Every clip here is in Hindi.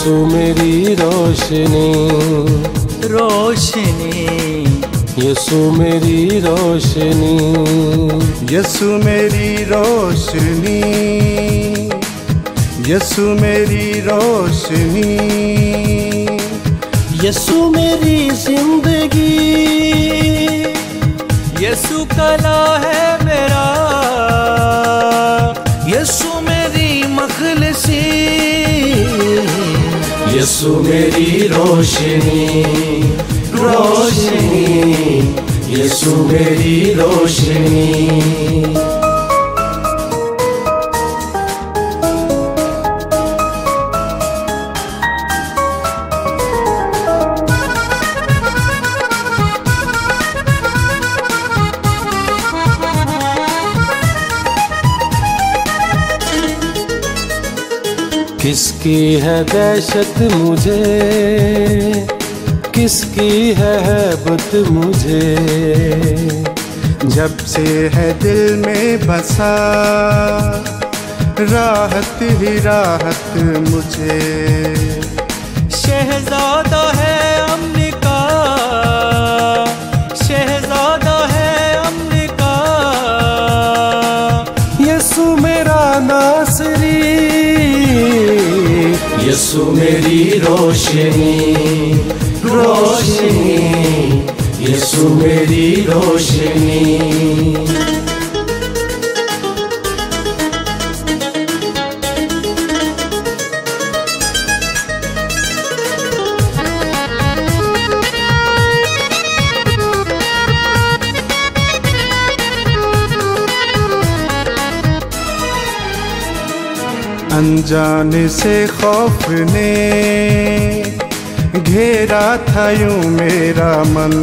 यीशु मेरी रोशनी, रोशनी, यीशु मेरी रोशनी, यीशु मेरी रोशनी, यीशु मेरी रोशनी, यीशु मेरी जिंदगी, यीशु कला है मेरा, यीशु मेरी मखलसी, यीशु मेरी रोशनी, रोशनी, यीशु मेरी रोशनी। किसकी है दहशत मुझे, किसकी है हैबत मुझे, जब से है दिल में बसा राहत ही राहत मुझे। शहजादा है अमन का, शहजादा है अमन का, यीशु मेरा नासरी, यीशु मेरी रोशनी, रोशनी, यीशु मेरी रोशनी। अनजाने से खौफ ने घेरा था यूं मेरा मन,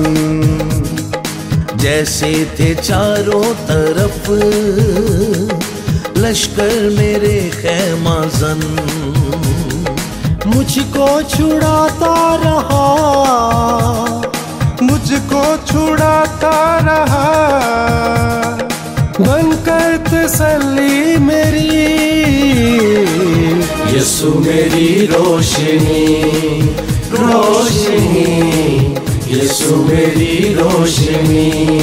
जैसे थे चारों तरफ लश्कर मेरे खैमाजन, मुझको छुड़ाता रहा, मुझको छुड़ाता रहा, बनकर तसल्ली मेरी, यीशु मेरी रोशनी, रोशनी, यीशु मेरी रोशनी।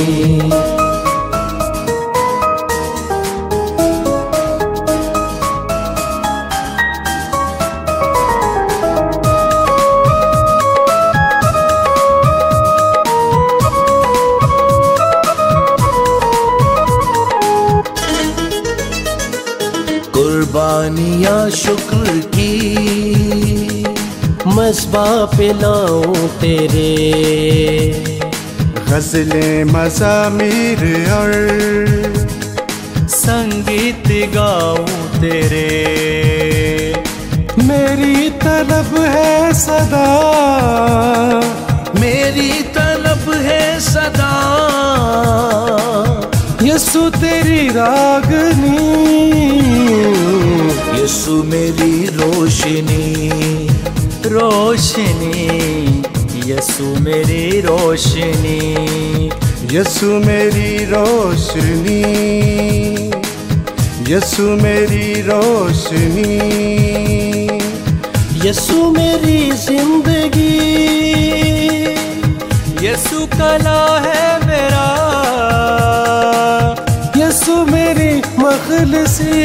कुर्बानियाँ शुक्र की मस्बा पे लाऊं तेरे, गज़लें मज़ामीर और संगीत गाऊं तेरे, मेरी तलब है सदा, मेरी तलब है सदा, यीशु तेरी रागनी, यीशु मेरी रोशनी, रोशनी, यीशु मेरी रोशनी, यीशु मेरी रोशनी, यीशु मेरी रोशनी, यीशु मेरी जिंदगी, यीशु कला है मेरा, यीशु मेरी मखलसी,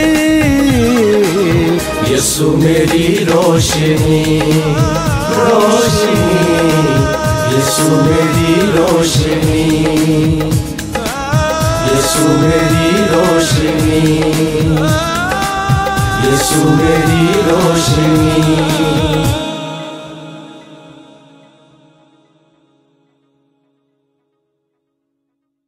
यीशु मेरी रोशनी, रोशनी, यीशु मेरी रोशनी, यीशु मेरी रोशनी, यीशु मेरी रोशनी।